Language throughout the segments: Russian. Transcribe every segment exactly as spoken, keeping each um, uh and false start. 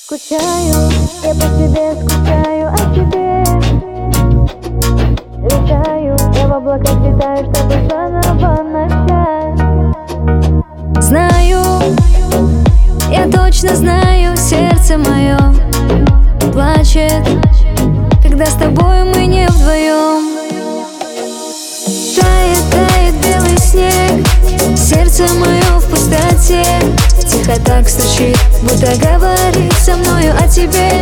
Скучаю, я по тебе скучаю, о тебе летаю, я в облаках летаю, чтобы заново начать. Знаю, я точно знаю, сердце мое плачет, когда с тобой мы не вдвоем. Тает, тает белый снег, сердце мое в пустоте, тихо так стучит, будто говорит со мною о тебе.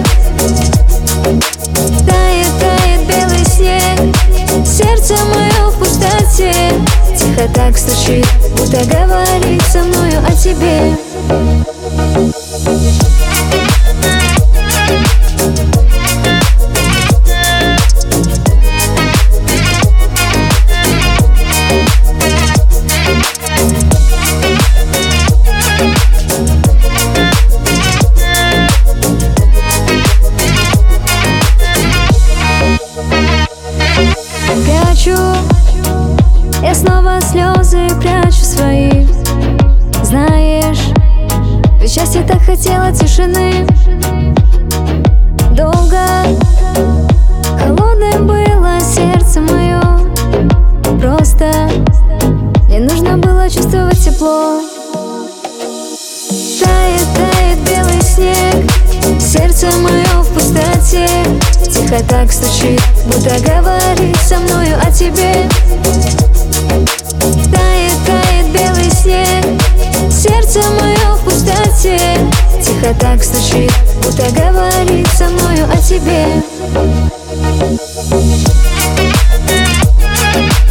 Тает, тает белый снег, сердце мое в пустоте, тихо так стучит, будто говорит со мною о тебе. Прячу, я снова слезы прячу свои. Знаешь, ведь счастье так хотела тишины. Долго холодным было сердце мое, просто мне нужно было чувствовать тепло. Тает, тает белый снег, сердце мое в пустоте, тихо так стучит, будто говорит со мною о тебе. Тает, тает белый снег, сердце мое в пустоте, тихо так стучит, будто говорит со мною о тебе.